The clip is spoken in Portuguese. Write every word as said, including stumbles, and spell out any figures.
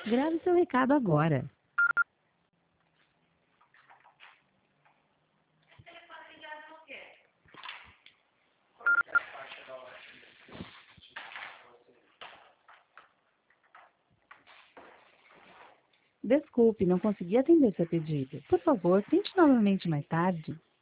Grave seu recado agora. Desculpe, não consegui atender seu pedido. Por favor, tente novamente mais tarde.